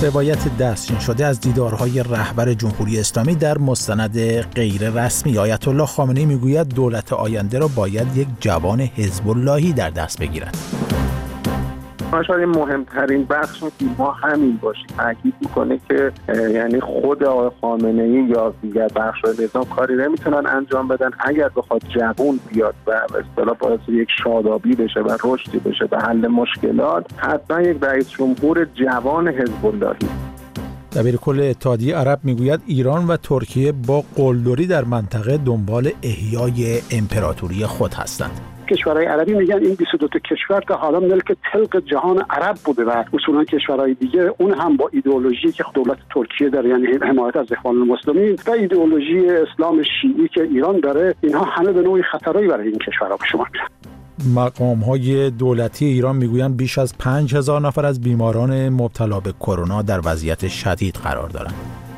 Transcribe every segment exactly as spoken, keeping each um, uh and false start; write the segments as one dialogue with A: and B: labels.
A: روایت دستچین شده از دیدارهای رهبر جمهوری اسلامی در مستند غیر رسمی، آیت الله خامنه‌ای میگوید دولت آینده را باید یک جوان حزب اللهی در دست بگیرد.
B: شاید مهمترین بخش ما همین باشه، تاکید میکنه که یعنی خود آقای خامنه‌ای یا دیگر بخش‌های نظام کاری نمیتونن انجام بدن. اگر بخواد جوان بیاد و به اصطلاح باعث یک شادابی بشه و رشدی بشه به حل مشکلات، حتما یک رئیس جمهور جوان حزب اللهی.
A: دبیر کل اتحادیه عرب میگوید ایران و ترکیه با قلدری در منطقه دنبال احیای امپراتوری خود هستند.
C: کشورهای عربی میگن این بیست و دو تا کشور تا حالا ملک تلق جهان عرب بوده و اصولا کشورهای دیگه اون هم با ایدئولوژی که دولت ترکیه داره، یعنی حمایت از اخوان المسلمین، و ایدئولوژی اسلام شیعی که ایران داره، اینها همه به نوعی خطرایی برای این کشورها به شمار میرن.
A: مقام‌های دولتی ایران میگویند بیش از پنج هزار نفر از بیماران مبتلا به کرونا در وضعیت شدید قرار دارند.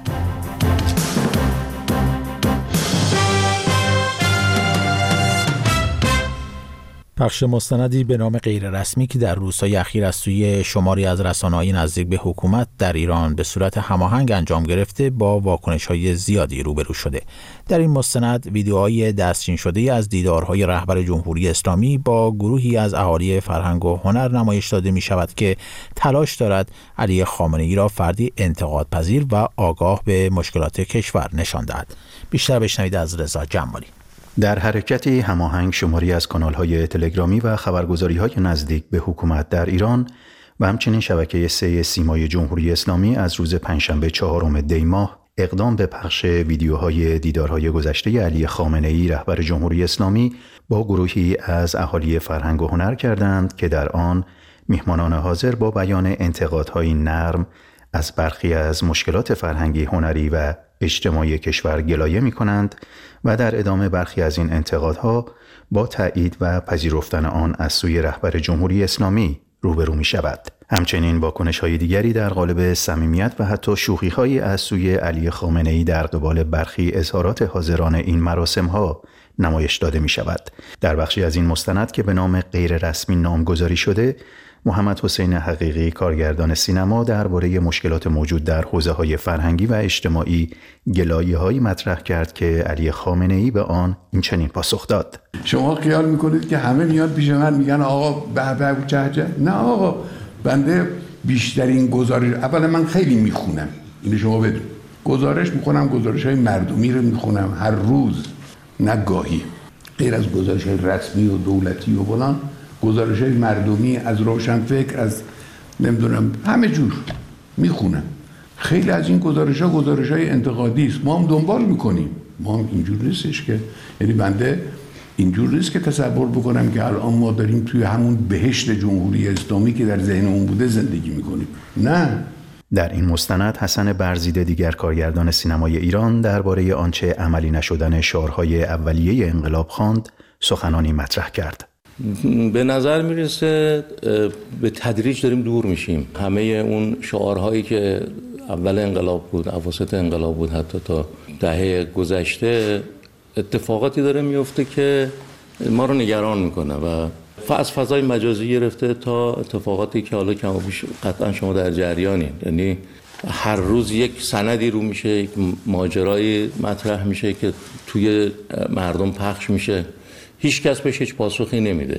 A: پخش مستندی به نام غیر رسمی که در روزهای اخیر از سوی شماری از رسانه‌های نزدیک به حکومت در ایران به صورت هماهنگ انجام گرفته با واکنش‌های زیادی روبرو شده. در این مستند ویدیوهای دستچین شده از دیدارهای رهبر جمهوری اسلامی با گروهی از اهالی فرهنگ و هنر نمایش داده می‌شود که تلاش دارد علی خامنه‌ای را فردی انتقادپذیر و آگاه به مشکلات کشور نشان دهد. بیشتر بشنوید از رضا جمالی.
D: در حرکتی هماهنگ شماری از کانال‌های تلگرامی و خبرگزاری‌های نزدیک به حکومت در ایران و همچنین شبکه سه سیمای جمهوری اسلامی از روز پنجشنبه چهارم دی ماه اقدام به پخش ویدیوهای دیدارهای گذشته علی خامنه‌ای رهبر جمهوری اسلامی با گروهی از اهالی فرهنگ و هنر کردند که در آن میهمانان حاضر با بیان انتقادهای نرم از برخی از مشکلات فرهنگی، هنری و اجتماعی کشور گلایه می کنند و در ادامه برخی از این انتقادها با تایید و پذیرفتن آن از سوی رهبر جمهوری اسلامی روبرو می شود. همچنین واکنش‌های دیگری در قالب صمیمیت و حتی شوخی‌هایی از سوی علی خامنه‌ای در قبال برخی اظهارات حاضران این مراسم‌ها نمایش داده می شود. در بخشی از این مستند که به نام غیر رسمی نامگذاری شده، محمد حسین حقیقی کارگردان سینما درباره مشکلات موجود در حوزه‌های فرهنگی و اجتماعی گلایه‌هایی مطرح کرد که علی خامنه‌ای به آن این چنین پاسخ داد:
E: شما خیال می‌کنید که همه میاد پیش من میگن آقا به به و چه چه؟ نه آقا، بنده بیشترین گزارش، اولا من خیلی میخونم، اینو شما بدون، گزارش میخونم، گزارش‌های مردمی رو میخونم هر روز، نه گاهی، غیر از گزارش‌های رسمی و دولتی و فلان، گزارش‌های مردمی از روشنفکر، از نمیدونم همه جور میخونم. خیلی از این گزارش‌ها گزارش‌های انتقادی است، ما هم دنبال میکنیم. ما هم اینجور نیستش که، یعنی بنده اینجور نیست که تصور بکنم که الان ما داریم توی همون بهشت جمهوری اسلامی که در ذهنمون بوده زندگی میکنیم. نه.
D: در این مستند حسن برزیده دیگر کارگردان سینمای ایران درباره آنچه عملی نشدن شعارهای اولیه انقلاب خواند سخنانی مطرح کرد.
F: به نظر میرسه به تدریج داریم دور میشیم. همه اون شعارهایی که اول انقلاب بود، اواسط انقلاب بود، حتی تا دهه گذشته، اتفاقاتی داره میفته که ما رو نگران میکنه و از فضای مجازی گرفته تا اتفاقاتی که حالا کم و بیش قطعا شما در جریانین. یعنی هر روز یک سندی رو میشه، یک ماجرایی مطرح میشه که توی مردم پخش میشه، هیچ کس بهش هیچ پاسخی نمیده.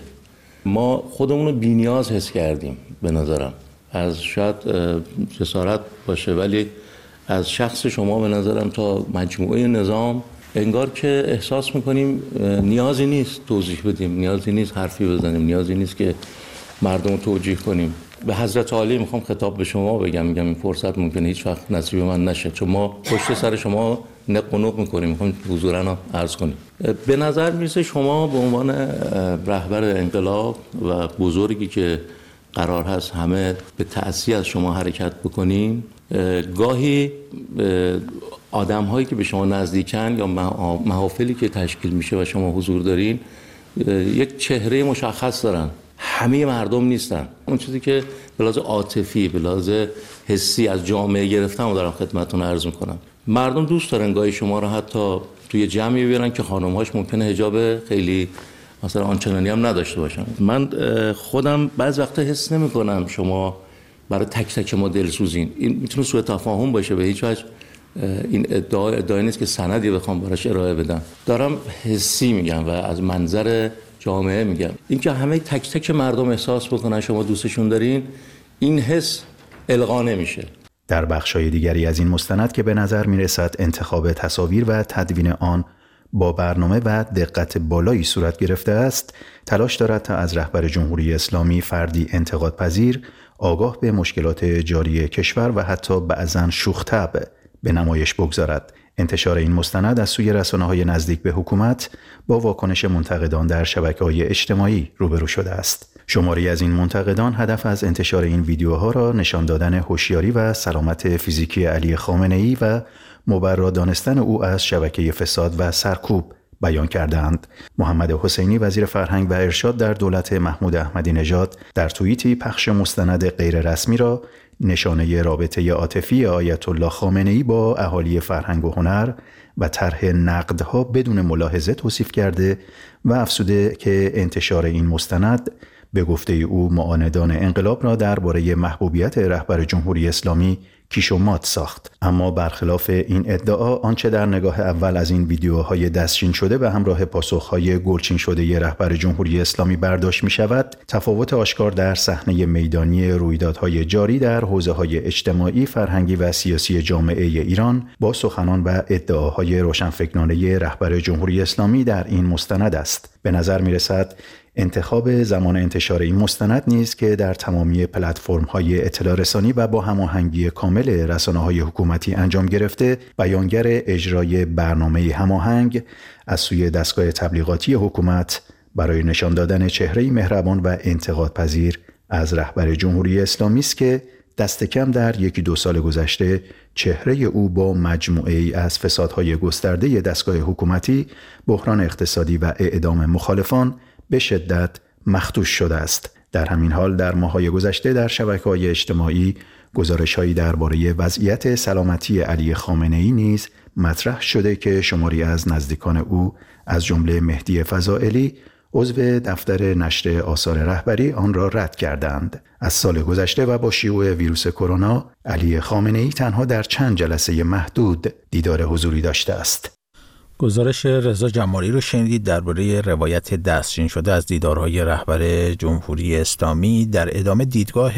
F: ما خودمون رو بی‌نیاز حس کردیم به نظرم، از شاید جسارت باشه ولی از شخص شما به نظرم تا مجموعه نظام انگار که احساس میکنیم نیازی نیست توضیح بدیم، نیازی نیست حرفی بزنیم، نیازی نیست که مردم رو توجیه کنیم. به حضرت عالی میخوام خطاب به شما بگم، میگم این فرصت ممکنه هیچ وقت نصیب من نشه، چون ما پشت سر شما نق و نق میکنیم، میخوام حضورا عرض کنیم. به نظر میرسه شما به عنوان رهبر انقلاب و بزرگی که قرار هست همه به تأسی از شما حرکت بکنیم، گاهی آدم هایی که به شما نزدیکن یا محافلی که تشکیل میشه و شما حضور دارین یک چهره مشخص دارن، همه مردم نیستن. اون چیزی که به لحاظ عاطفی، به لحاظ حسی از جامعه گرفتم و دارم خدمتتون عرض میکنم. مردم دوست دارن گاهی شما رو حتی توی جمعی بیارن که خانم‌هاش ممکنه حجاب خیلی مثلا آنچنانی هم نداشته باشن. من خودم بعض وقتا حس نمی‌کنم شما برای تک تک ما دلسوزین. این میتونه سوء تفاهم باشه، به هیچ وجه این ادعا ادعایی نیست که سندی بخوام براش ارائه بدم. دارم حسی میگم و از منظر جامعه میگم. اینکه همه تک تک مردم احساس بکنن شما دوستشون دارین، این حس القا نمیشه.
D: در بخشای دیگری از این مستند که به نظر میرسد انتخاب تصاویر و تدوین آن با برنامه و دقت بالایی صورت گرفته است، تلاش دارد تا از رهبر جمهوری اسلامی فردی انتقادپذیر، آگاه به مشکلات جاری کشور و حتی بعضاً شوخ طبع به نمایش بگذارد. انتشار این مستند از سوی رسانه‌های نزدیک به حکومت با واکنش منتقدان در شبکه‌های اجتماعی روبرو شده است. شماری از این منتقدان هدف از انتشار این ویدیوها را نشان دادن هوشیاری و سلامت فیزیکی علی خامنه‌ای و مبرا دانستن او از شبکه فساد و سرکوب بیان کردند. محمد حسینی وزیر فرهنگ و ارشاد در دولت محمود احمدی نژاد در توییتی پخش مستند غیر رسمی را نشانه رابطه عاطفی آیت الله خامنه‌ای با اهالی فرهنگ و هنر و طرح نقدها بدون ملاحظه توصیف کرده و افزوده که انتشار این مستند به گفته او معاندان انقلاب را درباره محبوبیت رهبر جمهوری اسلامی کیش و مات ساخت. اما برخلاف این ادعا، آنچه در نگاه اول از این ویدیوهای دستچین شده به همراه پاسخهای گلچین شده رهبر جمهوری اسلامی برداشت می شود، تفاوت آشکار در صحنه میدانی رویدادهای جاری در حوزه‌های اجتماعی، فرهنگی و سیاسی جامعه ایران با سخنان و ادعاهای روشنفکرانه رهبر جمهوری اسلامی در این مستند است. به نظر می رسد انتخاب زمان انتشار این مستند نیز که در تمامی پلتفرم‌های اطلاع رسانی و با هماهنگی کامل رسانه‌های حکومتی انجام گرفته، بیانگر اجرای برنامه هماهنگ از سوی دستگاه تبلیغاتی حکومت برای نشان دادن چهره‌ای مهربان و انتقادپذیر از رهبر جمهوری اسلامی است که دست کم در یکی دو سال گذشته چهره او با مجموعه‌ای از فسادهای گسترده دستگاه حکومتی، بحران اقتصادی و اعدام مخالفان به شدت مخدوش شده است. در همین حال در ماه‌های گذشته در شبکه‌های اجتماعی گزارش‌هایی درباره وضعیت سلامتی علی خامنه‌ای نیز مطرح شده که شماری از نزدیکان او از جمله مهدی فضائلی عضو دفتر نشر آثار رهبری آن را رد کردند. از سال گذشته و با شیوع ویروس کرونا، علی خامنه‌ای تنها در چند جلسه محدود دیدار حضوری داشته است.
A: گزارش رضا جمالی رو شنیدید درباره روایت دستچین شده از دیدارهای رهبر جمهوری اسلامی. در ادامه دیدگاه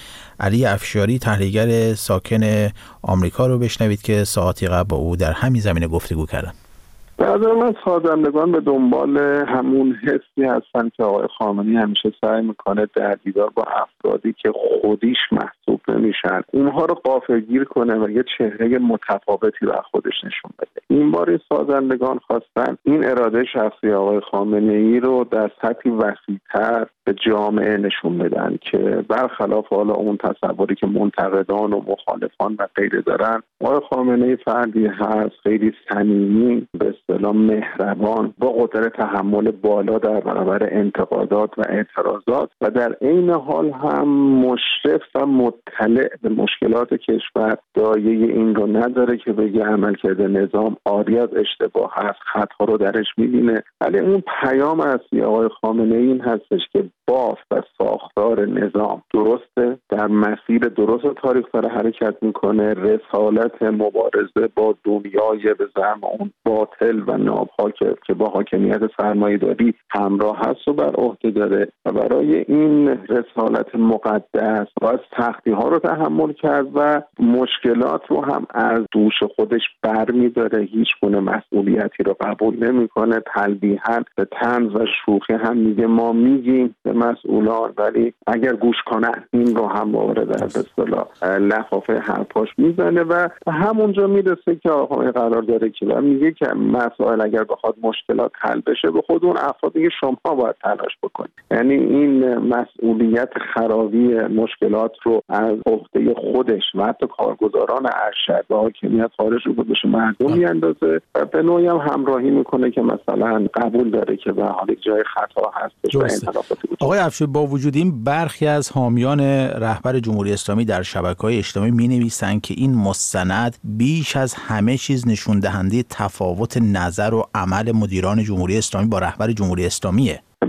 A: علی افشاری، تحلیلگر ساکن آمریکا رو بشنوید که ساعتی قبل با او در همین زمینه گفتگو کردن.
B: به نظر من سازندگان به دنبال همون حسی هستن که آقای خامنه‌ای همیشه سعی میکنه در دیدار با افرادی که خودیش محسوب نمیشن اونها رو غافلگیر کنه و یه چهره متفاوتی بر خودش نشون بده. این بار سازندگان خواستن این اراده شخصی آقای خامنه‌ای رو در سطحی وسیع‌تر به جامعه نشون بدن که برخلاف حالا اون تصوری که منتقدان و مخالفان و غیره دارن، آقای خامنه‌ای فردی هست خیلی صمیمی، به اصطلاح مهربان، با قدرت تحمل بالا در برابر انتقادات و اعتراضات و در عین حال هم مشرف و مطلع به مشکلات کشور. دایه این رو نداره که بگه عملکرد نظام عاری از اشتباه هست، خطا رو درش می‌بینه. ولی اون پیام اصلی آقای خامنه‌ای این هستش که بافت و ساختار نظام درسته، در مسیر درست تاریخ داره حرکت میکنه، رسالت مبارزه با دنیای به زعم اون باطل و نابها که با حاکمیت سرمایه‌داری همراه هست و بر عهده داره و برای این رسالت مقدس باید سختی ها رو تحمل کرد و مشکلات رو هم از دوش خودش برمی‌داره، هیچ گونه مسئولیتی رو قبول نمیکنه. تلویحاً به طنز و شوخی هم میگه ما میگیم به مسئولان، ولی اگر گوش کنن این رو هم وارد در به اصطلاح لفافه حرفاش میزنه و همونجا میرسه که آقا قرار داره که میگه که مسائل اگر بخواد مشکلات حل بشه به خود اون افراد دیگه شما باید تلاش بکنید. یعنی این مسئولیت خرابی مشکلات رو از عهده خودش و حتی کارگزاران ارشد و حاکمیت خارج رو بهش مردم میاندازه و به نوعی هم همراهی میکنه که مثلا قبول داره که به حال جای خطا هستش و انحرافات.
A: آقای افشاری، با وجود این برخی از حامیان رهبر جمهوری اسلامی در شبکه‌های اجتماعی می‌نویسند که این مستند بیش از همه چیز نشون دهنده تفاوت نظر و عمل مدیران جمهوری اسلامی با رهبر جمهوری اسلامیه.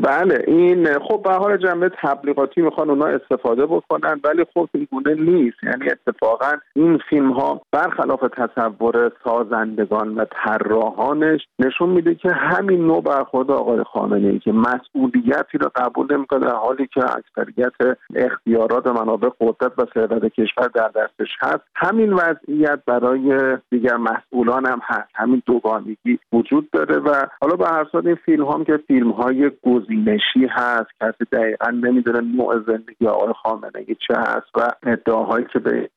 B: بله، این خب به حال جنبه تبلیغاتی میخوان اونا استفاده بکنن، ولی خب این گونه نیست. یعنی اتفاقا این فیلم ها برخلاف تصور سازندگان و طراحانش نشون میده که همین نوع برخورد آقای خامنه‌ای که مسئولیتی رو قبول نمیکنه در حالی که اکثریت اختیارات منابع قدرت و ثروت کشور در دستش هست، همین وضعیت برای دیگر مسئولان هم هست. همین دوگانگی وجود داره و حالا به هر صورت این فیلم هم که فیلم های گزینشی هست، کسی دقیقا نمیدونه نوع زندگی آقای خامنه‌ای چه هست و ادعاهایی که به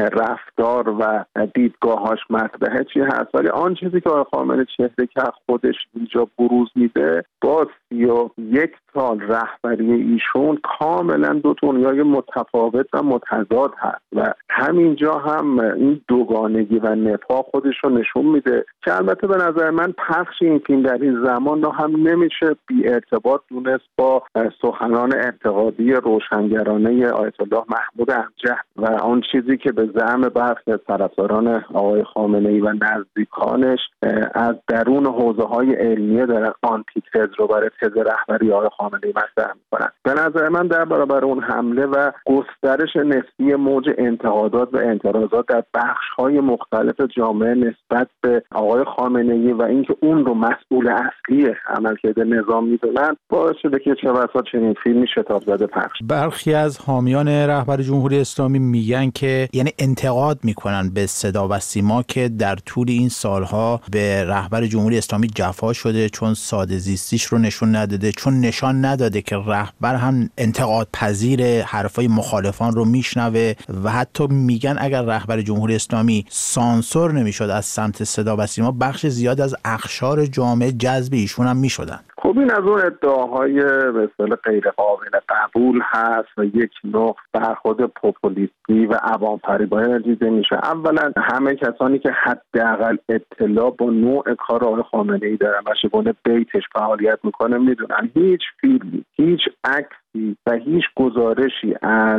B: رفتار و دیدگاهاش مطرحه چی هست، ولی آن چیزی که آقای خامنه‌ای چهره که خودش اینجا بروز میده با سی و یک سال رهبری ایشون کاملا دو دنیای متفاوت و متضاد هست و همینجا هم این دوگانگی و نفاق خودش رو نشون میده که البته به نظر من پخش این فیلم در این زمان رو هم نمیشه بی ارتباط دونست با سخنان انتقادی روشنگرانه آیت الله محمود امجد و آن چیزی که به زعم برخی از طرفداران آقای خامنه‌ای و نزدیکانش از درون حوزه‌های علمیه در آنتی تز رو برای تز رهبری آقای خامنه‌ای مطرح می‌کنند. به نظر من در برابر اون حمله و گسترش نسبی موج انتقادات و اعتراضات در بخش‌های مختلف جامعه نسبت به آقای خامنه‌ای و اینکه اون رو مسئول اصلی عملکرد نظام می‌دونن باعث شده که چه بسا چنین فیلمی شتاب زده پخش.
A: برخی از حامیان رهبر جمهوری اسلامی میگن که یعنی انتقاد میکنن به صدا و سیما که در طول این سالها به رهبر جمهوری اسلامی جفا شده، چون ساده زیستیش رو نشون نداده، چون نشان نداده که رهبر هم انتقاد پذیر حرفای مخالفان رو میشنوه و حتی میگن اگر رهبر جمهوری اسلامی سانسور نمیشد از سمت صدا و سیما بخش زیاد از اقشار جامعه جذب ایشون هم میشدن.
B: خب این از اون ادعاهای به اصطلاح غیر قابل قبول هست و یک نوع برخورد پوپولیستی و عوام فریبانه دیده میشه. اولا همه کسانی که حداقل اطلاع با نوع کار آقای خامنه‌ای دارن و شبونه بیتش فعالیت میکنه میدونن هیچ فیلمی، هیچ عکسی و هیچ گزارشی از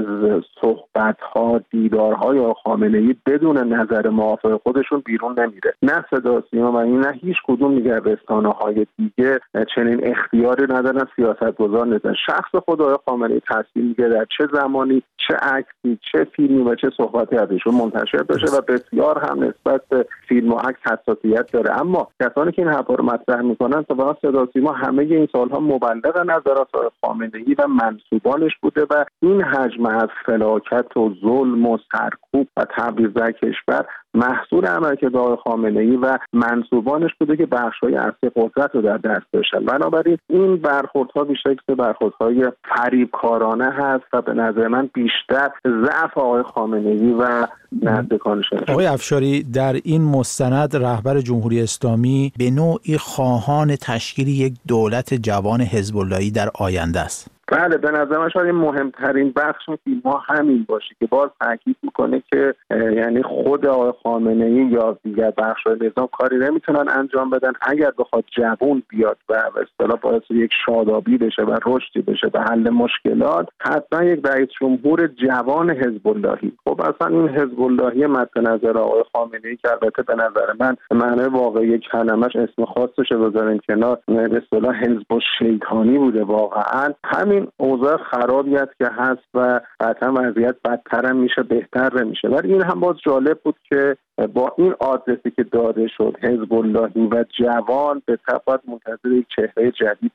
B: صحبت‌ها، دیدارهای آقای خامنه‌ای بدون نظر موافق خودشون بیرون نمیره. نه صدا سیما و نه هیچ کدوم دیگر رسانه‌های دیگه چنین اختیاری ندارن، سیاستگزار ندارن. شخص خود آقای خامنه‌ای تصمیم میگیره در چه زمانی، چه عکسی، چه فیلمی و چه صحبتی ازشون منتشر بشه و بسیار هم نسبت به فیلم و عکس حساسیت داره. اما کسانی که این حرفا رو مطرح میکنن تا صدا سیما همه این سالها مبلغ نظرات آقای خامنه‌ای و منسوبانش بوده و این حجم از فلاکت و ظلم و سرکوب و تبعیض در کشور محصول عملکرد آقای خامنه‌ای و منسوبانش بوده که بخش‌های اصلی قدرت رو در دست داشتن. بنابراین این برخوردها بیشتر برخوردهای فریبکارانه هست و به نظر من بیشتر ضعف آقای خامنه‌ای و نزدیکانش.
A: آقای افشاری، در این مستند رهبر جمهوری اسلامی به نوعی خواهان تشکیل یک دولت جوان حزب اللهی در آینده است.
B: بله، به نظر من شاید مهمترین بخش فیلم ها همین باشه که باز تاکید میکنه که یعنی خود آقای خامنه‌ای یا دیگر بخش‌های نظام کاری نمیتونن انجام بدن اگر بخواد جوان بیاد و به اصطلاح باعث یک شادابی بشه و رشدی بشه به حل مشکلات، حتما یک رئیس جمهور جوان حزب اللهی. خب اصلا این حزب اللهی مد نظر آقای خامنه‌ای که البته به نظر من معنی واقعی کلمش اسم خاصش رو بذاریم کنار، به اصطلاح حزب الشیطانی بوده واقعا. همین این اوضاع خرابی است که هست و قطعا وضعیت بدتر هم میشه، بهتر میشه. ولی این هم باز جالب بود که با این آدرسی که داده شد حزب اللهی و جوان به تبعیت منتظر یک چهره جدید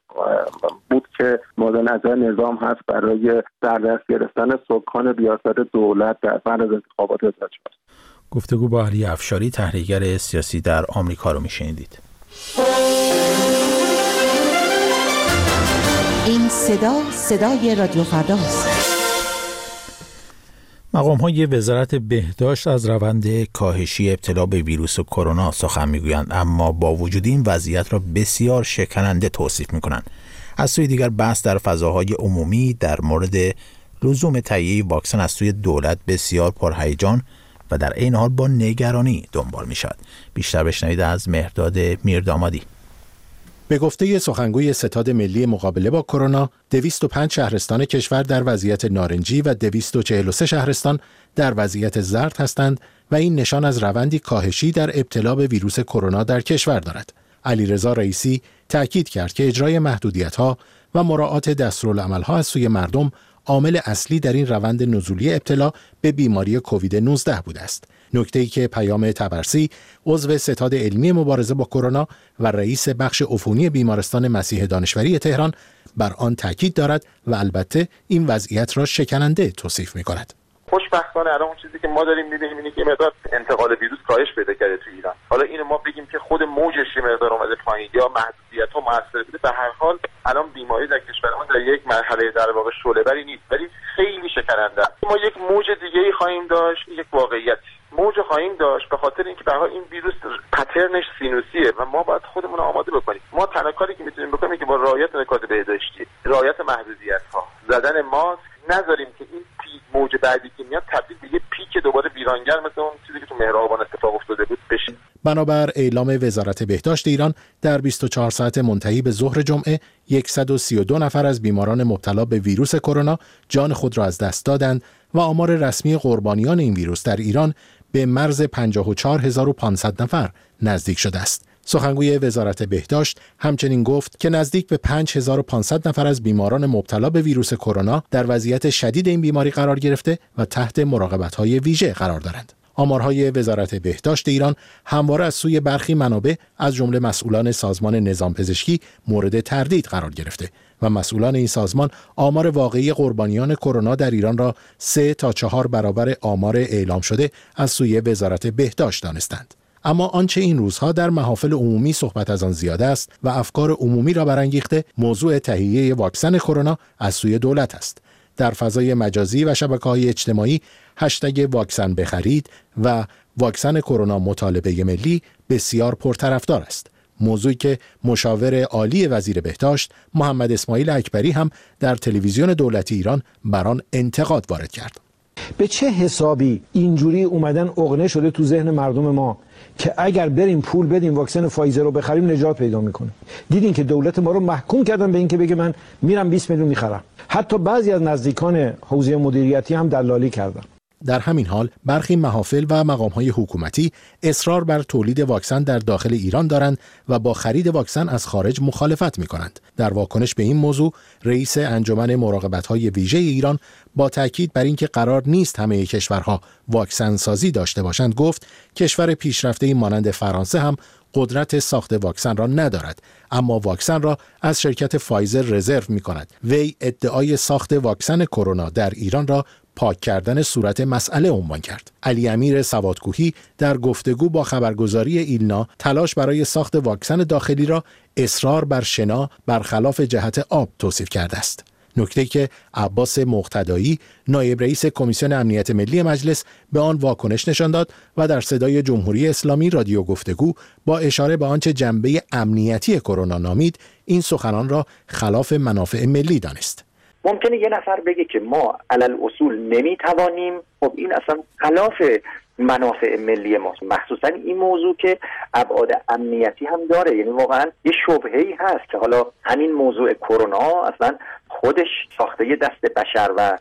B: بود که مورد نظر نظام هست برای در دست گرفتن سکان ریاست دولت در بعد از انتخابات وزارت شد.
A: گفتگو با علی افشاری، تحلیلگر سیاسی در آمریکا رو میشنیدید.
G: این صدا صدای رادیو فرداست.
A: مقام‌های وزارت بهداشت از روند کاهشی ابتلا به ویروس کرونا سخن می‌گویند، اما با وجود این وضعیت را بسیار شکننده توصیف می‌کنند. از سوی دیگر بحث در فضاهای عمومی در مورد لزوم تهیه واکسن از سوی دولت بسیار پرهیجان و در این حال با نگرانی دنبال می‌شود. بیشتر بشنوید از مهرداد میردامادی.
H: به گفته سخنگوی ستاد ملی مقابله با کرونا، دویست و پنج شهرستان کشور در وضعیت نارنجی و دویست و چهل و سه شهرستان در وضعیت زرد هستند و این نشان از روندی کاهشی در ابتلا به ویروس کرونا در کشور دارد. علیرضا رئیسی تأکید کرد که اجرای محدودیت‌ها و مراعات دستورالعمل‌ها از سوی مردم عامل اصلی در این روند نزولی ابتلا به بیماری کووید نوزده بوده است. نکته‌ای که پیام طبرسی، عضو ستاد علمی مبارزه با کرونا و رئیس بخش عفونی بیمارستان مسیح دانشوری تهران بر آن تاکید دارد و البته این وضعیت را شکننده توصیف می‌کند.
I: خوشبختانه الان اون چیزی که ما داریم می‌بینیم اینه که مقدار انتقال ویروس کاهش پیدا کرده تو ایران. حالا اینو ما بگیم که خود موجش یه مقدار اومده پایین یا محدودیت‌ها موثر بوده، به هر حال الان بیماری در کشورمون در یک مرحله در واقع شعله‌وری نیست، ولی خیلی شکننده. ما یک موج دیگه‌ای خواهیم داشت، یک واقعیت موج خواهیم داشت به خاطر اینکه به هر حال این ویروس پترنش سینوسیه و ما باید خودمون رو آماده بکنیم. ما تنها کاری که میتونیم بکنیم که با رعایت نکات بهداشتی، رعایت محدودیت‌ها، زدن ماسک، نذاریم که این پیک موج بعدی که میاد تبدیل به یه پیک دوباره ویرانگر مثل اون چیزی که تو مهرآبان اتفاق افتاده بود بشه.
H: بنابر اعلام وزارت بهداشت ایران در بیست و چهار ساعت منتهی به ظهر جمعه صد و سی و دو نفر از بیماران مبتلا به ویروس کرونا جان خود را از دست دادند و آمار رسمی قربانیان این ویروس در ایران به مرز پنجاه و چهار هزار و پانصد نفر نزدیک شده است. سخنگوی وزارت بهداشت همچنین گفت که نزدیک به پنج هزار و پانصد نفر از بیماران مبتلا به ویروس کرونا در وضعیت شدید این بیماری قرار گرفته و تحت مراقبت‌های ویژه قرار دارند. آمارهای وزارت بهداشت ایران همواره از سوی برخی منابع از جمله مسئولان سازمان نظام پزشکی مورد تردید قرار گرفته و مسئولان این سازمان آمار واقعی قربانیان کرونا در ایران را سه تا چهار برابر آمار اعلام شده از سوی وزارت بهداشت دانستند. اما آنچه این روزها در محافل عمومی صحبت از آن زیاده است و افکار عمومی را برانگیخته موضوع تهیه واکسن کرونا از سوی دولت است. در فضای مجازی و شبکه‌های اجتماعی هشتگ واکسن بخرید و واکسن کرونا مطالبه ملی بسیار پرطرفدار است. موضوعی که مشاور عالی وزیر بهداشت محمد اسماعیل اکبری هم در تلویزیون دولتی ایران بر آن انتقاد وارد کرد.
J: به چه حسابی اینجوری اومدن عقده شده تو ذهن مردم ما که اگر بریم پول بدیم واکسن فایزر رو بخریم نجات پیدا میکنه؟ دیدین که دولت ما رو محکوم کردن به اینکه بگه من میرم بیست میلیون میخرم. حتی بعضی از نزدیکان حوزه مدیریتی هم دلالی کردن.
H: در همین حال برخی محافل و مقام‌های حکومتی اصرار بر تولید واکسن در داخل ایران دارند و با خرید واکسن از خارج مخالفت می‌کنند. در واکنش به این موضوع رئیس انجمن مراقبت‌های ویژه ایران با تاکید بر اینکه قرار نیست همه کشورها واکسن سازی داشته باشند گفت کشور پیشرفته‌ای مانند فرانسه هم قدرت ساخت واکسن را ندارد، اما واکسن را از شرکت فایزر رزرو می‌کند. وی ادعای ساخت واکسن کرونا در ایران را پاک کردن صورت مسئله عنوان کرد. علی امیر سوادکوهی در گفتگو با خبرگزاری ایلنا تلاش برای ساخت واکسن داخلی را اصرار بر شنا برخلاف جهت آب توصیف کرده است. نکته که عباس مقتدایی نایب رئیس کمیسیون امنیت ملی مجلس به آن واکنش نشان داد و در صدای جمهوری اسلامی رادیو گفتگو با اشاره به آنچه جنبه امنیتی کرونا نامید این سخنان را خلاف منافع ملی دانست.
K: ممکنه یه نفر بگه که ما علل اصول نمیتوانیم، خب این اصلا خلاف منافع ملی ماست، مخصوصا این موضوع که ابعاد امنیتی هم داره. یعنی واقعا یه شبهه‌ای هست که حالا همین موضوع کرونا اصلا خودش ساخته دست بشر و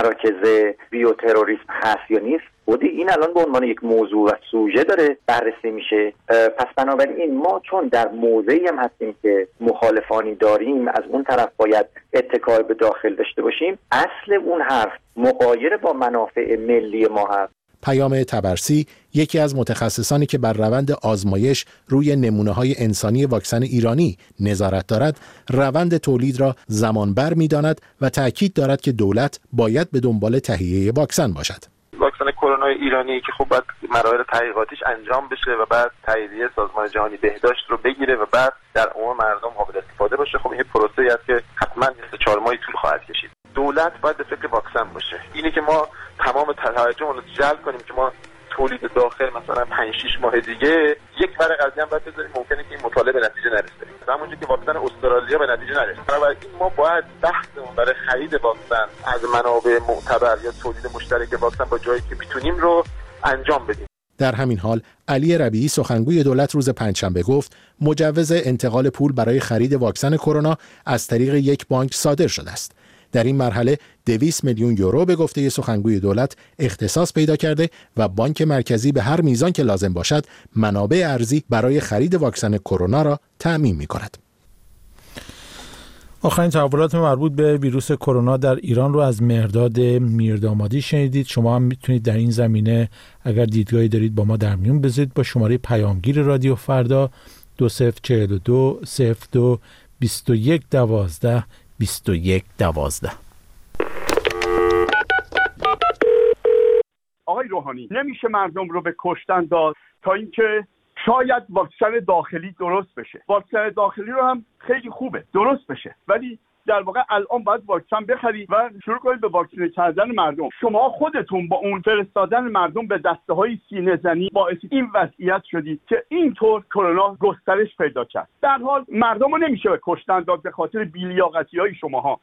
K: مراکز بیوتروریسم هست یا نیست، خودی این الان به عنوان یک موضوع و سوژه داره بررسی میشه. پس بنابراین ما چون در موضعی هم هستیم که مخالفانی داریم، از اون طرف باید اتکای به داخل داشته باشیم. اصل اون حرف مغایر با منافع ملی ما هست.
H: پیام طبرسی یکی از متخصصانی که بر روند آزمایش روی نمونه‌های انسانی واکسن ایرانی نظارت دارد، روند تولید را زمانبر می‌داند و تأکید دارد که دولت باید به دنبال تهیه واکسن باشد.
I: واکسن کرونا ایرانی که خب باید مراحل تحقیقاتیش انجام بشه و بعد تاییدیه سازمان جهانی بهداشت رو بگیره و بعد در عموم مردم قابل استفاده باشه. خب این پروسه‌ای است که حتما سه چهار ماهی طول خواهد کشید. دولت باید به فکر واکسن باشه. اینی که ما تمام توجهمون رو جلب کنیم که ما تولید داخل مثلا پنج شش ماه دیگه یک ور قضیه هم باید بذاریم، ممکنه که این مطالعه به نتیجه نرسه. همونجوری که واکسن استرالیا به نتیجه نرسید. بنابراین ما باید بحثمون برای خرید واکسن از منابع معتبر یا تولید مشترک واکسن با جایی که میتونیم رو انجام بدیم.
H: در همین حال علی ربیعی سخنگوی دولت روز پنجشنبه گفت مجوز انتقال پول برای خرید واکسن کرونا از طریق یک بانک صادر شده است. در این مرحله دویست میلیون یورو به گفته سخنگوی دولت اختصاص پیدا کرده و بانک مرکزی به هر میزان که لازم باشد منابع ارزی برای خرید واکسن کرونا را تأمین می‌کند.
A: آخرین تحولات مربوط به ویروس کرونا در ایران رو از مهرداد میردامادی شنیدید. شما هم میتونید در این زمینه اگر دیدگاهی دارید با ما در میون بذارید با شماره پیامگیر رادیو فردا دو صفر چهل و دو صفر دو بیست و یک دوازده بیست و یک دوازده.
L: آقای روحانی، نمیشه مردم رو به کشتن داد تا اینکه شاید واکسن داخلی درست بشه. واکسن داخلی رو هم خیلی خوبه درست بشه، ولی در واقع الان باید واکسن بخرید و شروع کنید به واکسینه کردن مردم. شما خودتون با اون فرستادن مردم به دسته‌های سینه زنی باعث این وضعیت شدید که اینطور کرونا گسترش پیدا کرد. در حال مردم رو نمیشه به کشتن داد به خاطر بی‌لیاقتی‌های شماها.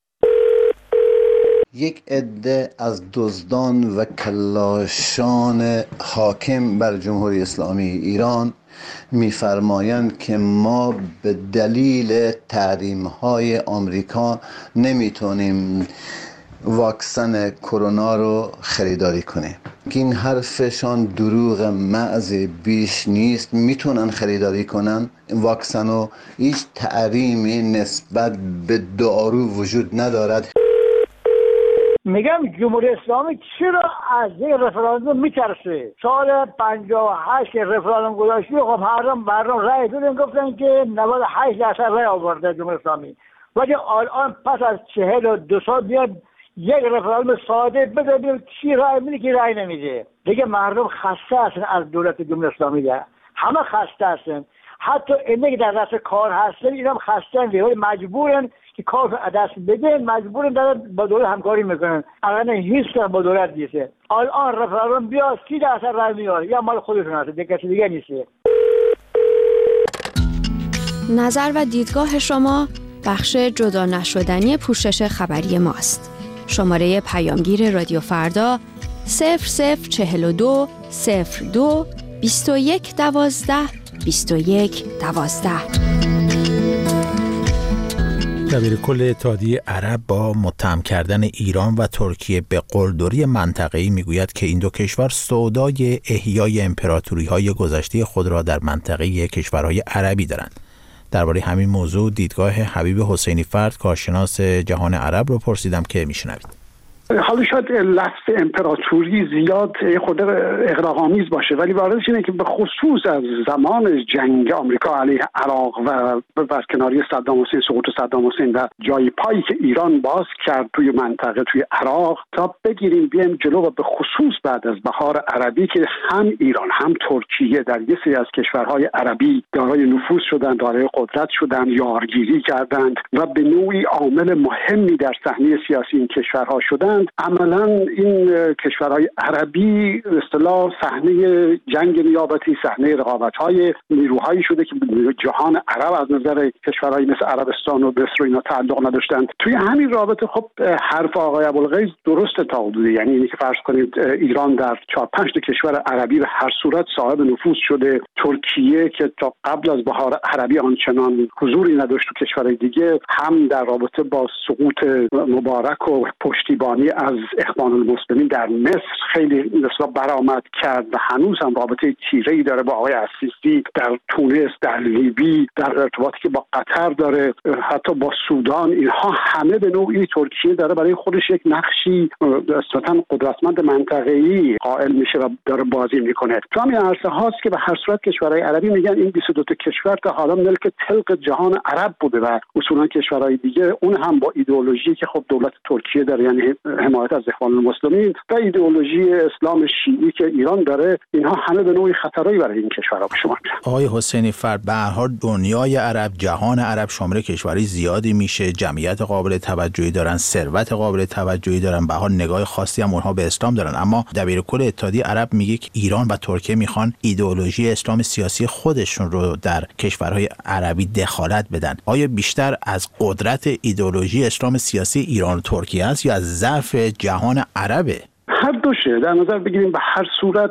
M: یک عده از دزدان و کلاشان حاکم بر جمهوری اسلامی ایران می‌فرمایند که ما به دلیل تحریم‌های آمریکا نمیتونیم واکسن کرونا رو خریداری کنیم. این حرفشان دروغ محض بیش نیست. میتونن خریداری کنن واکسن رو. هیچ تحریمی نسبت به دارو وجود ندارد.
N: میگم جمهوری اسلامی چرا از یک رفراندوم میترسه؟ سال پنجاه و هشت رفراندوم گذاشتی، خب مردم مردم رأی دادن، گفتن که نود و هشت درصد رأی آورده جمهوری اسلامی. ولی الان پس از چهل و دو سال بیاد یک رفراندوم ساده بده ببین کی رأی میده کی رأی نمیده. دیگه مردم خسته هستن از دولت جمهوری اسلامی. ده همه خسته هستن، حتی اینه که در دست کار هستن اینا هم خسته هستن، ولی مجبورن که کار دست بدن، مجبورن دارن با دولت همکاری میکنن. اگر نه هیچ کس با دولت نیست. الان رفراندوم بیاد سی درصد رأی میاره، یا مال خودشون هست، دیگه کسی دیگه نیست.
O: نظر و دیدگاه شما بخش جدا نشدنی پوشش خبری ماست. شماره پیامگیر رادیو فردا صفر صفر چهل و دو صفر دو بیست و یک دوازده بیست و یک دوازده.
A: دبیر کل اتحادیه عرب با متهم کردن ایران و ترکیه به قلدری منطقه‌ای میگوید که این دو کشور سودای احیای امپراتوری‌های گذشته خود را در منطقه کشورهای عربی دارند. درباره همین موضوع دیدگاه حبیب حسینی فرد کارشناس جهان عرب رو پرسیدم که میشنوید.
C: حالا شاید لفظ امپراتوری زیاد خود اغراق‌آمیز باشه، ولی واردش اینه که به خصوص از زمان جنگ آمریکا علیه عراق و برکناری صدام حسین، سقوط صدام حسین و جای پایی که ایران باز کرد توی منطقه توی عراق تا بگیریم بیایم جلو، و به خصوص بعد از بهار عربی که هم ایران هم ترکیه در یه سری از کشورهای عربی دارای نفوذ شدند، دارای قدرت شدند، یارگیری کردند و به نوعی عامل مهمی در صحنه سیاسی این کشورها شدند. عملا این کشورهای عربی به اصطلاح صحنه جنگ نیابتی، صحنه رقابت‌های نیروهایی شده که جهان عرب از نظر کشورهای مثل عربستان و مصر و اینا تعلق نداشتند. توی همین رابطه خب حرف آقای ابوالغیث درسته تا حدودی، یعنی اینی که فرض کنید ایران در چهار پنج کشور عربی به هر صورت صاحب نفوذ شده، ترکیه که تا قبل از بهار عربی آنچنان حضوری نداشت تو کشورهای دیگه، هم در رابطه با سقوط مبارک و پشتیبانی از اخوان المسلمین در مصر خیلی مثلا برآمد کرد و هنوز هم رابطه تیره‌ای داره با آقای السیسی در تونس، در لیبی، در ارتباطی که با قطر داره، حتی با سودان. اینها همه به نوعی ترکیه داره برای خودش یک نقشی اصلا قدرتمند منطقه‌ای قائل میشه و داره بازی میکنه. تو همین عرصه هاست که به هر صورت کشورهای عربی میگن این بیست و دو تا کشور تا حالا ملک تلق جهان عرب بوده و اصولا کشورهای دیگه اون هم با ایدئولوژی که خب دولت ترکیه داره، یعنی حمایت از اخوان المسلمین و ایدئولوژی اسلام شیعی که ایران داره، اینها همه به نوعی خطرایی برای این کشورها به شما میاد.
A: آقای حسینی فرد، به هر حال دنیای عرب، جهان عرب شامل کشورهای زیادی میشه، جمعیت قابل توجهی دارن، ثروت قابل توجهی دارن، به هر حال نگاه خاصی هم اونها به اسلام دارن. اما دبیر کل اتحادیه عرب میگه که ایران و ترکیه میخوان ایدئولوژی اسلام سیاسی خودشون رو در کشورهای عربی دخالت بدن. آیا بیشتر از قدرت ایدئولوژی اسلام سیاسی ایران و ترکیه است یا از ضعف جهان عربه؟
C: هر دوشه در نظر بگیریم. به هر صورت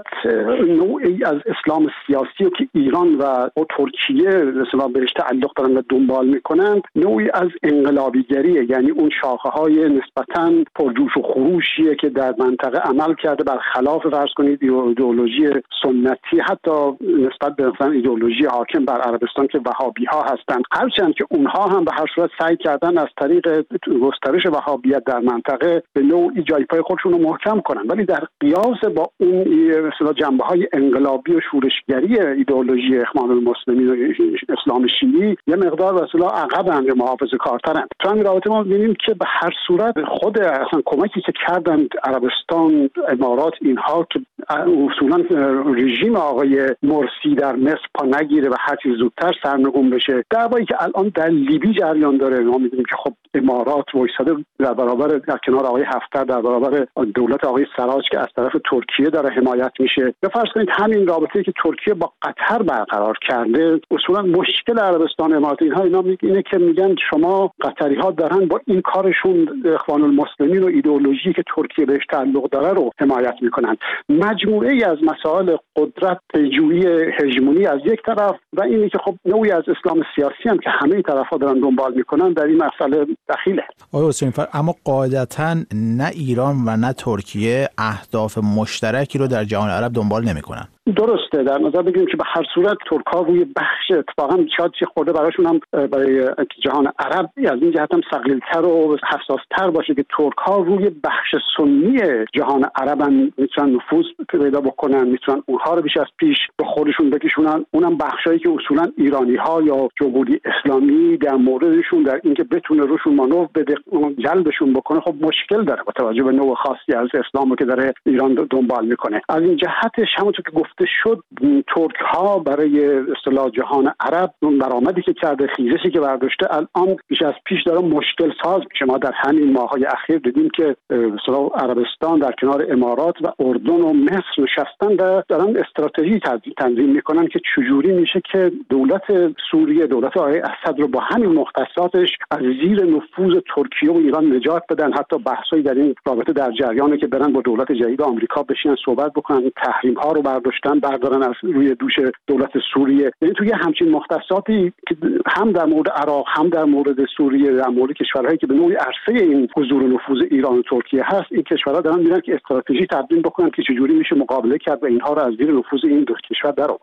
C: نوعی از اسلام سیاسی که ایران و ترکیه مثلا بهش تعلق دارن و دنبال میکنند نوعی از انقلابیگریه، یعنی اون شاخه های نسبتاً پرجوش و خروشیه که در منطقه عمل کرده برخلاف فرض کنید ایدئولوژی سنتی، حتی نسبت به مثلا ایدئولوژی حاکم بر عربستان که وهابی ها هستند، هرچند که اونها هم به هر صورت سعی کردن از طریق گسترش وهابیت در منطقه به نوعی جای پای خودشون رو محکم کنن، ولی در قیاس با اون مثلا جنبه‌های انقلابی و شورشگری ایدئولوژی اخوان المسلمین و اسلام شیعی یه مقدار مثلا عقب‌اند، محافظه‌کارترند. تو همین رابطه ما می‌بینیم که به هر صورت خود اصلا کمکی که کردن عربستان، امارات، اینها که اصولا رژیم آقای مرسی در مصر پا نگیره و هر چیز زودتر سرنگون بشه. دعوایی که الان در لیبی جریان داره، ما می‌دونیم که خب امارات وایساده در برابر در کنار آقای هفتر، در برابر دولت آقای سراج که از طرف ترکیه داره حمایت میشه. یا فرض کنید همین رابطه‌ای که ترکیه با قطر برقرار کرده، اصولا مشکل عربستان، امارات، اینها اینا اینه که میگن شما قطری‌ها دارن با این کارشون اخوان المسلمین و ایدئولوژی که ترکیه بهش تعلق داره رو حمایت میکنن. مجموعه ای از مسائل قدرت، پیجویی هژمونی از یک طرف و اینی که خب نوعی از اسلام سیاسی هم که همه طرف‌ها دارن دنبال میکنن در این مسئله دخیله.
A: آقای حسینی‌فر، اما قاعدتاً نه ایران و نه ترکیه اهداف مشترکی رو در جهان عرب دنبال نمی‌کنن.
C: درسته، در نظر بگیریم که به هر صورت ترک‌ها روی بخش اتفاقا شاید چه خورده براشون هم برای جهان عرب از این جهت هم ثقیل‌تر و حساس‌تر باشه که ترک‌ها روی بخش سنی جهان عرب هم میتونن نفوذ پیدا بکنن، میتونن اونها رو بیش از پیش به خودشون بکشونن. اونم بخشایی که اصولا ایرانی‌ها یا جمهوری اسلامی در موردشون در اینکه بتونه روشون مانور بده، جلبشون بکنه، خب مشکل داره با توجه به نوع خاصی از اسلامو که داره ایران دنبال میکنه. از این جهتش همونطور که گفته شد ترک ها برای اصطلاح جهان عرب اون برآمدی که کرده، خیزشی که برداشته، الان بیش از پیش داره مشکل ساز میشه. ما در همین ماه‌های اخیر دیدیم که اصطلاح عربستان در کنار امارات و اردن و مصر نشستن و دارن استراتژی تنظیم میکنن که چجوری میشه که دولت سوریه، دولت آقای اسد رو با همین مختصاتش از زیر نفوذ ترکیه و ایران نجات بدن. حتی بحثایی در این رابطه در جریانه که برن با دولت جدید آمریکا بشینن صحبت بکنن، تحریم ها رو برداشتن بردارن از روی دوش دولت سوریه. یعنی توی همچین مختصاتی که هم در مورد عراق، هم در مورد سوریه، در مورد کشورهایی که به نوعی عرصه این حضور و نفوذ ایران و ترکیه هست، این کشورها دارن میرن که استراتژی تدوین بکنن که چجوری میشه مقابله کرد و اینها رو از زیر نفوذ این دو کشور درآورد.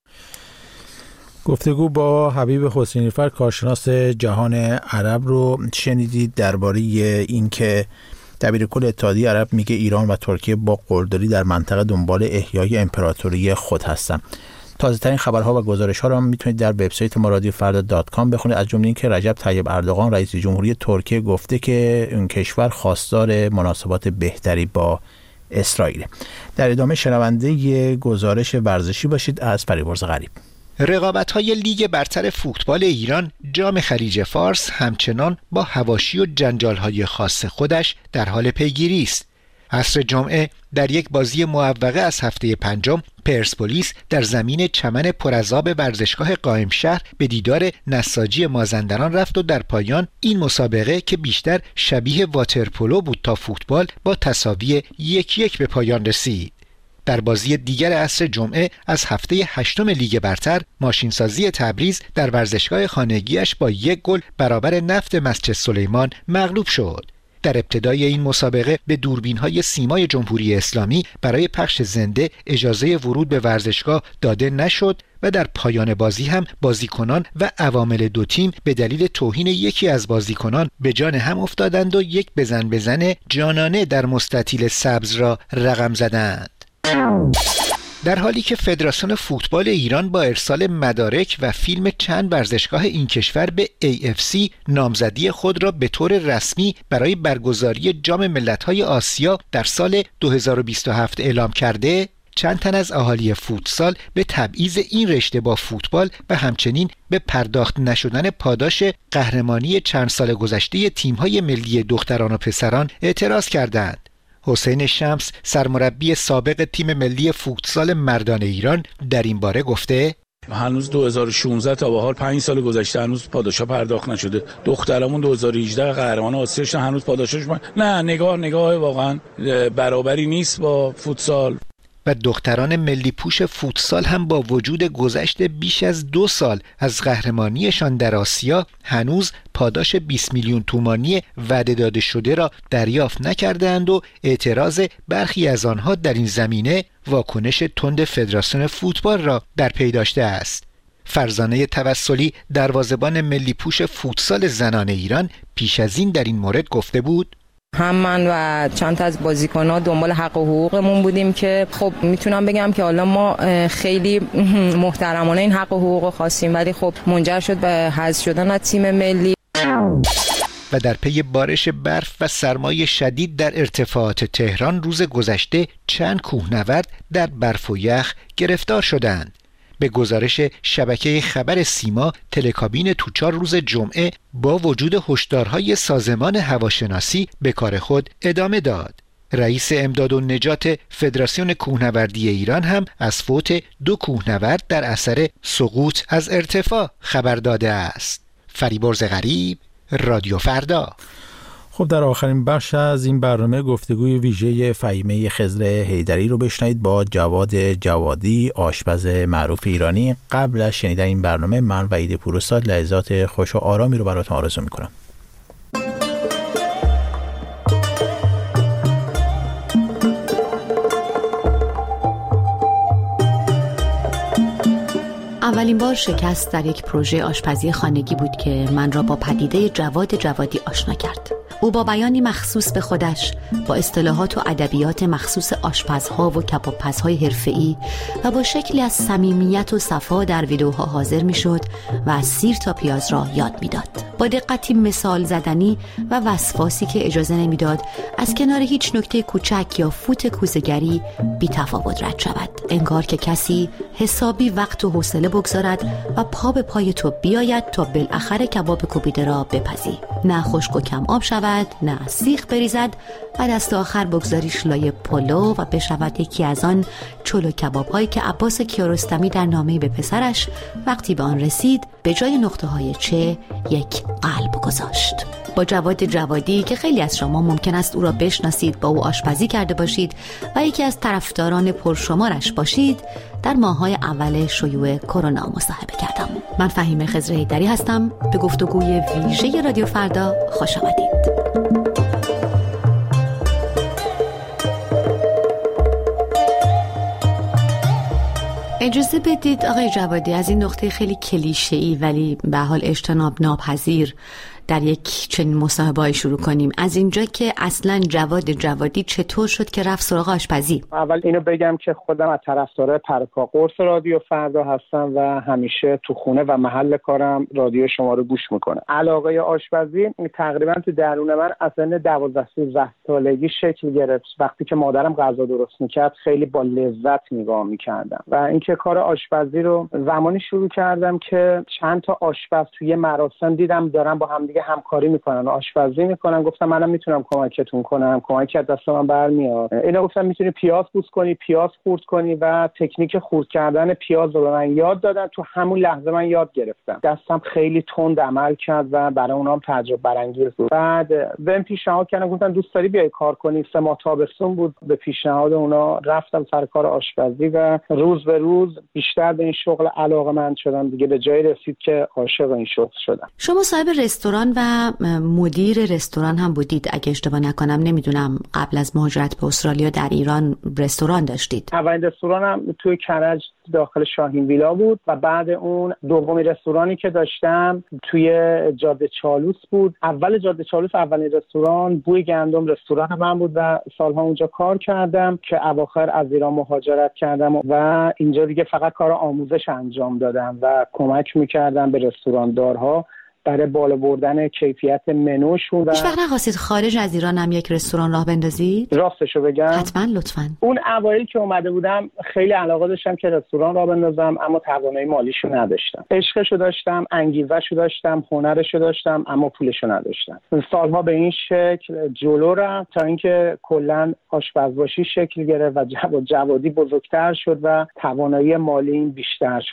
A: گفتگو با حبیب حسینی‌فر، کارشناس جهان عرب رو شنیدید درباره اینکه دبیرکل اتحادیه عرب میگه ایران و ترکیه با قلدری در منطقه دنبال احیای امپراتوری خود هستن. تازه ترین خبرها و گزارش ها رو میتونید در وبسایت ما رادیو فردا دات کام بخونید. از جمله اینکه رجب طیب اردوغان رئیس جمهوری ترکیه گفته که اون کشور خواستار مناسبات بهتری با اسرائیل. در ادامه شنونده ی گزارش ورزشی باشید از فریبرز غریب.
P: رقابت‌های لیگ برتر فوتبال ایران جام خلیج فارس همچنان با حواشی و جنجال‌های خاص خودش در حال پیگیری است. عصر جمعه در یک بازی معوقه از هفته پنجم، پرسپولیس در زمین چمن پرعذاب ورزشگاه قائمشهر به دیدار نساجی مازندران رفت و در پایان این مسابقه که بیشتر شبیه واترپولو بود تا فوتبال با تساوی یک یک به پایان رسید. در بازی دیگر عصر جمعه از هفته هشتم لیگ برتر، ماشینسازی تبریز در ورزشگاه خانگیش با یک گل برابر نفت مسجد سلیمان مغلوب شد. در ابتدای این مسابقه به دوربین‌های سیمای جمهوری اسلامی برای پخش زنده اجازه ورود به ورزشگاه داده نشد و در پایان بازی هم بازیکنان و عوامل دو تیم به دلیل توهین یکی از بازیکنان به جان هم افتادند و یک بزن بزن جانانه در مستطیل سبز را رقم زدند. در حالی که فدراسیون فوتبال ایران با ارسال مدارک و فیلم چند ورزشگاه این کشور به ای اف سی نامزدی خود را به طور رسمی برای برگزاری جام ملت‌های آسیا در سال دو هزار و بیست و هفت اعلام کرده، چند تن از اهالی فوتسال به تبعیض این رشته با فوتبال و همچنین به پرداخت نشدن پاداش قهرمانی چند سال گذشته تیم‌های ملی دختران و پسران اعتراض کردند. حسین شمس، سرمربی سابق تیم ملی فوتسال مردان ایران، در این باره گفته:
Q: هنوز دو هزار و شانزده تا به حال پنج سال گذشته هنوز پاداشا پرداخت نشده. دخترمون دو هزار و هجده قهرمان آسیا شدن، هنوز پاداشش من... نه نگاه نگاه واقعا برابری نیست با فوتسال.
P: و دختران ملی پوش فوتسال هم با وجود گذشت بیش از دو سال از قهرمانیشان در آسیا هنوز پاداش بیست میلیون تومانی وعده داده شده را دریافت نکردند و اعتراض برخی از آنها در این زمینه واکنش تند فدراسیون فوتبال را در پی داشته است. فرزانه توسلی دروازه‌بان ملی پوش فوتسال زنان ایران پیش از این در این مورد گفته بود:
R: هم من و چند تا از بازیکن‌ها دنبال حق و حقوقمون بودیم که خب میتونم بگم که حالا ما خیلی محترمانه این حق و حقوق خواستیم، ولی خب منجر شد به حذف شدن از تیم ملی.
P: و در پی بارش برف و سرمای شدید در ارتفاعات تهران روز گذشته چند کوهنورد در برف و یخ گرفتار شدند. به گزارش شبکه خبر سیما، تلکابین توچال روز جمعه با وجود هشدارهای سازمان هواشناسی به کار خود ادامه داد. رئیس امداد و نجات فدراسیون کوهنوردی ایران هم از فوت دو کوهنورد در اثر سقوط از ارتفاع خبر داده است. فریبرز غریب، رادیو فردا.
A: خب در آخرین بخش از این برنامه گفتگوی ویژه فهیمه خضر حیدری رو بشنوید با جواد جوادی، آشپز معروف ایرانی. قبل از شنیدن این برنامه من و عید پوروساد لحظات خوش و آرامی رو براتون آرزو میکنم.
S: اولین بار شکست در یک پروژه آشپزی خانگی بود که من را با پدیده جواد جوادی آشنا کرد. او با بیانی مخصوص به خودش، با اصطلاحات و ادبیات مخصوص آشپزها و کبابپزهای حرفه‌ای و با شکلی از صمیمیت و صفا در ویدیوها حاضر می‌شد و از سیر تا پیاز را یاد می‌داد. با دقتی مثال زدنی و وسواسی که اجازه نمی‌داد از کنار هیچ نکته کوچک یا فوت کوزه‌گری بی‌تفاوت رد شود. انگار که کسی حسابی وقت و حوصله بگذارد و پا به پای تو بیاید تا بالاخره کباب کوبیده را بپزی. نه خشک و کم آب شود، نه سیخ بریزد و دست آخر بگذاریش لای پلو و بشود یکی از آن چلو کباب هایی که عباس کیارستمی در نامه‌ای به پسرش وقتی به آن رسید به جای نقطه های چه یک قلب گذاشت. با جواد جوادی که خیلی از شما ممکن است او را بشناسید، با او آشپزی کرده باشید و یکی از طرفداران پرشمارش باشید، در ماه‌های اول شیوع کرونا مصاحبه کردم. من فهیمه خضر حیدری هستم. به گفتگوی ویژه رادیو فردا خوش آمدید. اجازه بدید آقای جوادی از این نقطه خیلی کلیشه‌ای ولی به حال اجتناب ناپذیر در یک چنین مصاحبه‌ای شروع کنیم. از اینجا که اصلا جواد جوادی چطور شد که رفت سراغ آشپزی؟
T: اول اینو بگم که خودم از طرفدارای پرپا قرص رادیو فردا هستم و همیشه تو خونه و محل کارم رادیو شما رو گوش میکنم. علاقه آشپزی تقریبا تو درون من از سن دوازده سیزده سالگی شکل گرفت. وقتی که مادرم غذا درست میکرد خیلی با لذت نگاه میکردم و اینکه کار آشپزی رو زمانی شروع کردم که چند تا آشپز توی مراسم دیدم دارن با هم همکاری میکنن و آشپزی میکنن. گفتم منم میتونم کمکتون کنم، کمک از دست من برمیاد. اینا گفتم میتونی پیاز پوست کنی، پیاز خورد کنی و تکنیک خورد کردن پیاز رو به من یاد دادن. تو همون لحظه من یاد گرفتم. دستم خیلی تند عمل کرد و برای اونام تجربه برانگیز بود. بعد بهم پیشنهاد کردن، گفتن دوست داری بیای کار کنی؟ سه ماه تابستون بود. به پیشنهاد اونا رفتم سر کار آشپزی و روز به روز بیشتر به این شغل علاقه‌مند شدم. دیگه به جایی رسید که عاشق این شغل شدم.
S: شما صاحب رستوران و مدیر رستوران هم بودید اگه اشتباه نکنم. نمیدونم قبل از مهاجرت به استرالیا در ایران رستوران داشتید؟
T: اولین رستورانم توی کرج داخل شاهین ویلا بود و بعد اون دومی رستورانی که داشتم توی جاده چالوس بود. اول جاده چالوس اولین رستوران بوی گندم رستوران من بود و سالها اونجا کار کردم که اواخر از ایران مهاجرت کردم و اینجا دیگه فقط کار آموزش انجام دادم و کمک میکردم به رستوراندارها برای بالا بردن کیفیت منوشون.
S: هیچ وقت نخواستید خارج از ایران هم یک رستوران راه بندازید؟
T: راستشو بگم
S: حتما لطفاً.
T: اون اوایل که اومده بودم خیلی علاقه داشتم که رستوران راه بندازم اما توانایی مالیشو نداشتم. عشقشو داشتم، انگیزه‌شو داشتم، هنرشو داشتم اما پولشو نداشتم. سالها به این شکل جلو رفت تا اینکه کلاً آشپزباشی شکل گرفت و جواد جوادی بزرگتر شد و توانایی مالی بیشتر شد.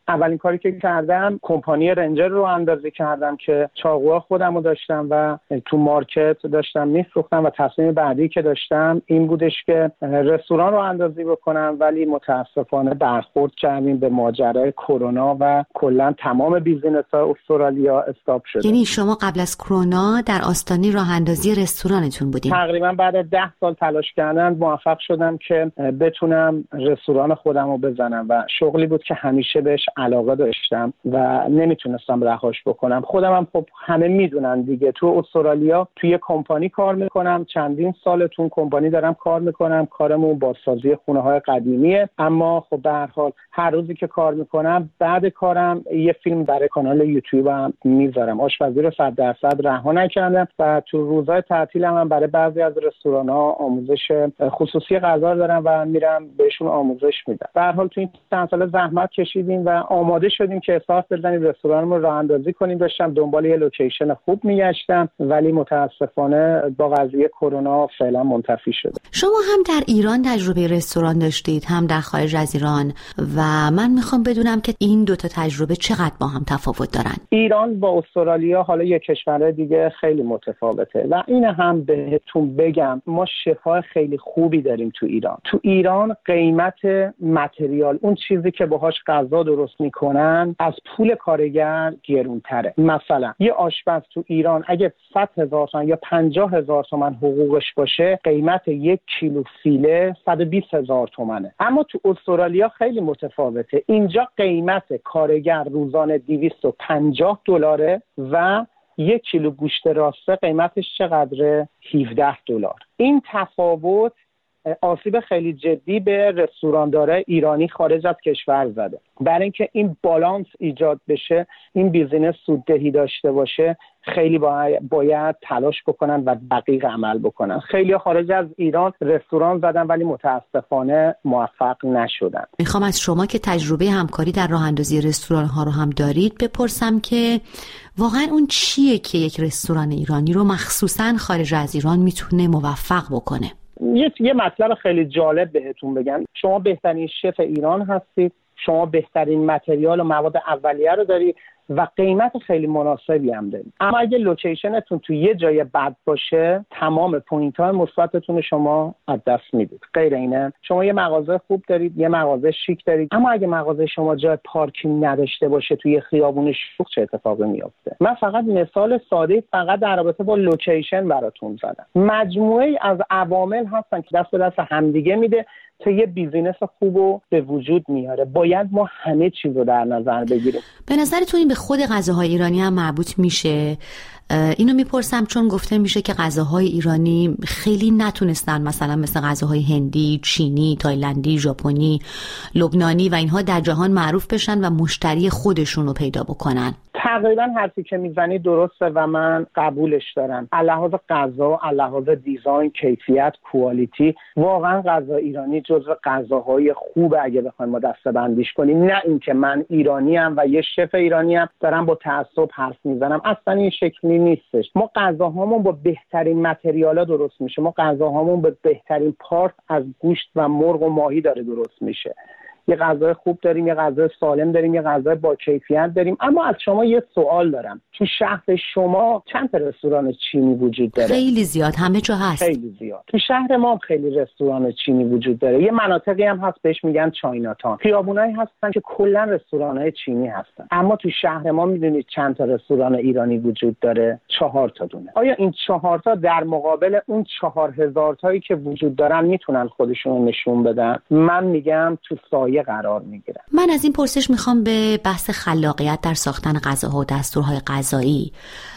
T: اولین کاری که کردم کمپانی رنجر رو اندازی کردم که چاقوها خودم رو داشتم و تو مارکت داشتم میفروختم و تصمیم بعدی که داشتم این بودش که رستوران رو اندازی بکنم، ولی متاسفانه برخورد کردیم به ماجرای کرونا و کلا تمام بیزینس‌ها استرالیا استاپ شد.
S: یعنی شما قبل از کرونا در آستانه راه اندازی رستورانتون بودین؟
T: تقریبا بعد از ده سال تلاش کردن موفق شدم که بتونم رستوران خودم رو بزنم و شغلی بود که همیشه بهش علاقه داشتم و نمیتونستم رهاش بکنم. خودم هم خب همه میدونن دیگه، تو استرالیا توی کمپانی کار میکنم، چندین سال تو کمپانی دارم کار میکنم، کارمون بازسازی خونه های قدیمیه، اما خب به هر حال هر روزی که کار میکنم بعد کارم یه فیلم برای کانال یوتیوبم میذارم. آشپزی رو صد درصد رها نکردم و تو روزهای تعطیلم هم برای بعضی از رستوران‌ها آموزش خصوصی غذا دارم و میرم بهشون آموزش میدم. به هر حال تو این چند سال زحمت کشیدیم و آماده شدیم که احساس بزنیم رستورانمون رو راه اندازی کنیم. داشتم دنبال یه لوکیشن خوب میگشتم ولی متاسفانه با قضیه کرونا فعلا منتفی شده.
S: شما هم در ایران تجربه رستوران داشتید هم در خارج از ایران و من میخوام بدونم که این دو تا تجربه چقدر با هم تفاوت دارن.
T: ایران با استرالیا حالا یک کشور دیگه خیلی متفاوته و این هم بهتون بگم ما شفای خیلی خوبی داریم تو ایران. تو ایران قیمت متریال، اون چیزی که باهاش غذا درست میکنن، از پول کارگر گرونتره. مثلا یه آشپز تو ایران اگه صد هزار تومان یا پنجاه هزار تومان حقوقش باشه قیمت یک کیلو فیله صد و بیست هزار تومانه. اما تو استرالیا خیلی متفاوته. اینجا قیمت کارگر روزانه دویست و پنجاه دلاره و یک کیلو گوشت راسته قیمتش چقدره؟ هفده دلار. این تفاوت آسیب خیلی جدی به رستورانداره ایرانی خارج از کشور زده. برای اینکه این بالانس ایجاد بشه، این بیزینس سوددهی داشته باشه، خیلی باید, باید تلاش بکنن و دقیق عمل بکنن. خیلی خارج از ایران رستوران زدن ولی متاسفانه موفق نشدن.
S: میخوام از شما که تجربه همکاری در راه اندازی رستوران ها رو هم دارید بپرسم که واقعا اون چیه که یک رستوران ایرانی رو مخصوصاً خارج از ایران میتونه موفق بکنه؟
T: یه یه مطلب خیلی جالب بهتون بگم. شما بهترین شف ایران هستید، شما بهترین متریال و مواد اولیه رو دارید و قیمت خیلی مناسبی هم دارید. اما اگه لوکیشنتون تو یه جای بد باشه تمام پوینت های مثبتتون شما از دست میدید. غیر اینه شما یه مغازه خوب دارید، یه مغازه شیک دارید، اما اگه مغازه شما جای پارکینگ نداشته باشه توی خیابون شلوغ چه اتفاقی میفته؟ من فقط مثال ساده فقط در رابطه با لوکیشن براتون زدم. مجموعه از عوامل هستن که دست به دست همدیگه میده تا یه بیزینس خوبو به وجود میاره. باید ما همه چیز رو در نظر بگیریم.
S: به نظرتون این به خود غذاهای ایرانی هم مربوط میشه؟ اینو میپرسم چون گفته میشه که غذاهای ایرانی خیلی نتونستن مثلا مثل غذاهای هندی، چینی، تایلندی، ژاپنی، لبنانی و اینها در جهان معروف بشن و مشتری خودشون رو پیدا بکنن.
T: تقریبا حرفی که میزنی درسته و من قبولش دارم. لحاظ غذا، لحاظ دیزاین، کیفیت، کوالیتی، واقعا غذا ایرانی جزو غذاهای خوبه اگه بخوایم ما دسته‌بندیش کنیم. نه اینکه من ایرانی ام و یه شف ایرانی ام دارم با تعصب حرف میزنم، اصلا این شکلی نیستش. ما غذاهامون با بهترین متریالا درست میشه. ما غذاهامون به بهترین پارت از گوشت و مرغ و ماهی داره درست میشه. یه غذای خوب داریم، یه غذای سالم داریم، یه غذای با کیفیت داریم. اما از شما یه سوال دارم. تو شهر شما چند تا رستوران چینی وجود داره؟
S: خیلی زیاد، همه جا هست.
T: خیلی زیاد. تو شهر ما خیلی رستوران چینی وجود داره. یه مناطقی هم هست بهش میگن چایناتان. خیابونایی هستن که کلا رستوران‌های چینی هستن. اما تو شهر ما میدونید چند تا رستوران ایرانی وجود داره؟ چهار تا دونه. آیا این چهار تا در مقابل اون چهار هزار تایی که وجود دارن میتونن خودشون رو نشون بدن؟ من میگم تو سایه قرار میگیرن.
S: من از این پرسش میخوام به بحث خلاقیت در ساختن غذاها و دستورهای غذایی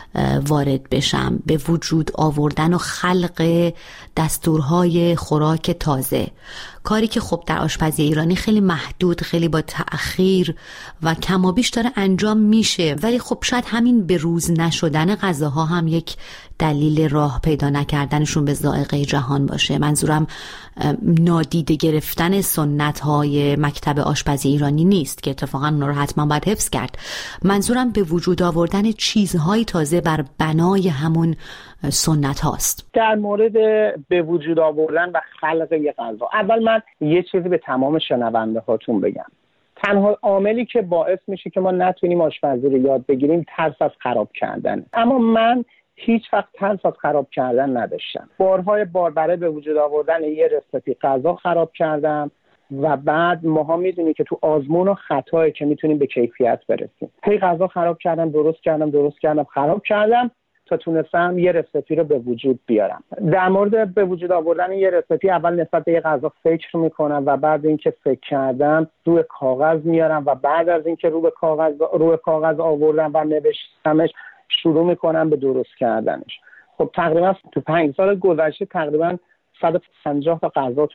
S: وارد بشم، به وجود آوردن و خلق دستورهای خوراک تازه، کاری که خب در آشپزی ایرانی خیلی محدود، خیلی با تأخیر و کمابیش داره انجام میشه، ولی خب شاید همین به روز نشدن غذاها هم یک دلیل راه پیدا نکردنشون به ذائقه جهان باشه. منظورم نادیده گرفتن سنت‌های مکتب آشپزی ایرانی نیست که اتفاقا اون رو حتما باید حفظ کرد. منظورم به وجود آوردن چیزهای تازه بر بنای همون سنت هاست.
T: در مورد به وجود آوردن و خلق یک غذا، اول من یه چیزی به تمام شنونده هاتون بگم. تنها عاملی که باعث میشه که ما نتونیم آشپزی رو یاد بگیریم ترس از خراب کردن. اما من هیچ وقت ترس از خراب کردن نداشتم. بارهای بار برای به وجود آوردن یه رسیپی غذا خراب کردم و بعد ماها میدونی که تو آزمون و خطایی که میتونیم به کیفیت برسیم. هی غذا خراب کردم، درست کردم، درست کردم، خراب کردم تا تونستم یه رسیپی رو به وجود بیارم. در مورد به وجود آوردن یه رسیپی اول نسبت به یه غذا فکر میکنم و بعد اینکه فکر کردم روی کاغذ میارم و بعد از اینکه روی کاغذ روی کاغذ آوردم و نوشتمش شروع میکنم به درست کردنش. خب تقریبا تو پنج سال گذشته تقریبا صد و پنجاه تا غذا